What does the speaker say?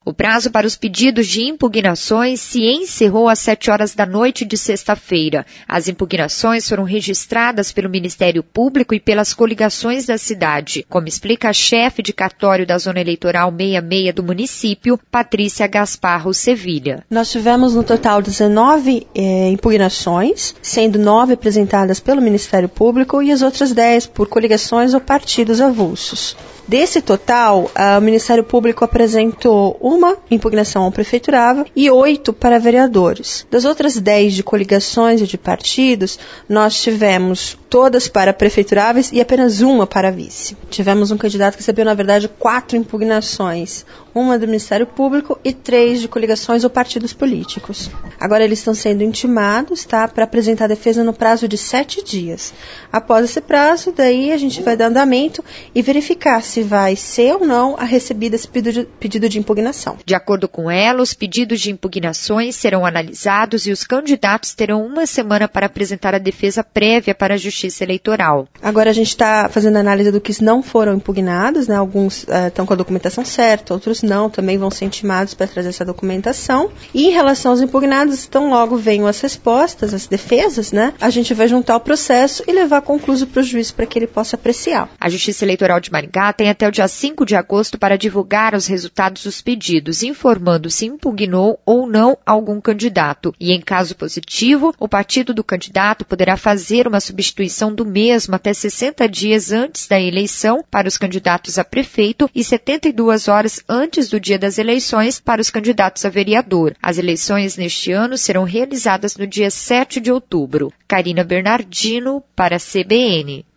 O prazo para os pedidos de impugnações se encerrou às 7 horas da noite de sexta-feira. As impugnações foram registradas pelo Ministério Público e pelas coligações da cidade, como explica a chefe de cartório da Zona Eleitoral 66 do município, Patrícia Gasparro Sevilha. Nós tivemos no total 19 impugnações, sendo 9 apresentadas pelo Ministério Público e as outras 10 por coligações ou partidos avulsos. Desse total, o Ministério Público apresentou uma impugnação ao prefeiturável e 8 para vereadores. Das outras 10 de coligações e de partidos, nós tivemos todas para prefeituráveis e apenas uma para vice. Tivemos um candidato que recebeu, na verdade, 4 impugnações, uma do Ministério Público e 3 de coligações ou partidos políticos. Agora eles estão sendo intimados, para apresentar a defesa no prazo de 7 dias. Após esse prazo, daí a gente vai dar andamento e verificar se vai ser ou não a recebida esse pedido de impugnação. De acordo com ela, os pedidos de impugnações serão analisados e os candidatos terão 1 semana para apresentar a defesa prévia para a Justiça Eleitoral. Agora a gente está fazendo análise do que não foram impugnados, Alguns estão com a documentação certa, outros não, também vão ser intimados para trazer essa documentação. E em relação aos impugnados, então logo venham as respostas, as defesas, a gente vai juntar o processo e levar concluso para o juiz para que ele possa apreciar. A Justiça Eleitoral de Maringá tem até o dia 5 de agosto para divulgar os resultados dos pedidos, informando se impugnou ou não algum candidato. E em caso positivo, o partido do candidato poderá fazer uma substituição do mesmo até 60 dias antes da eleição para os candidatos a prefeito e 72 horas antes do dia das eleições para os candidatos a vereador. As eleições neste ano serão realizadas no dia 7 de outubro. Carina Bernardino, para a CBN.